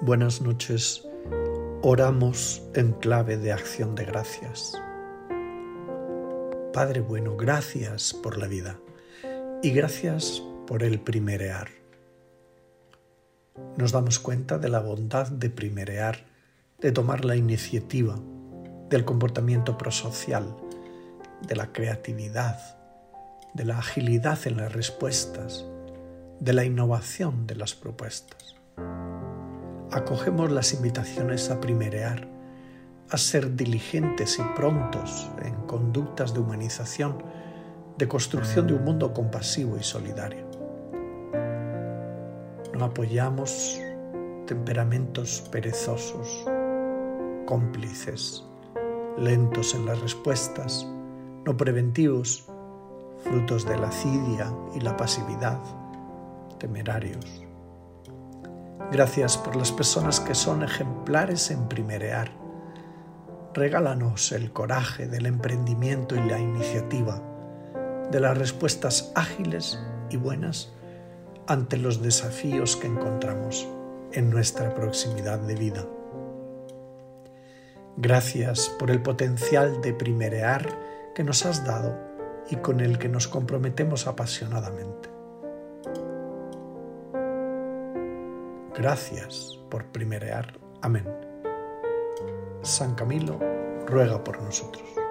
Buenas noches. Oramos en clave de acción de gracias. Padre bueno, gracias por la vida y gracias por el primerear. Nos damos cuenta de la bondad de primerear, de tomar la iniciativa, del comportamiento prosocial, de la creatividad, de la agilidad en las respuestas, de la innovación de las propuestas. Acogemos las invitaciones a primerear, a ser diligentes y prontos en conductas de humanización, de construcción de un mundo compasivo y solidario. No apoyamos temperamentos perezosos, cómplices, lentos en las respuestas, no preventivos, frutos de la asidia y la pasividad, temerarios. Gracias por las personas que son ejemplares en primerear. Regálanos el coraje del emprendimiento y la iniciativa, de las respuestas ágiles y buenas ante los desafíos que encontramos en nuestra proximidad de vida. Gracias por el potencial de primerear que nos has dado y con el que nos comprometemos apasionadamente. Gracias por primerear. Amén. San Camilo ruega por nosotros.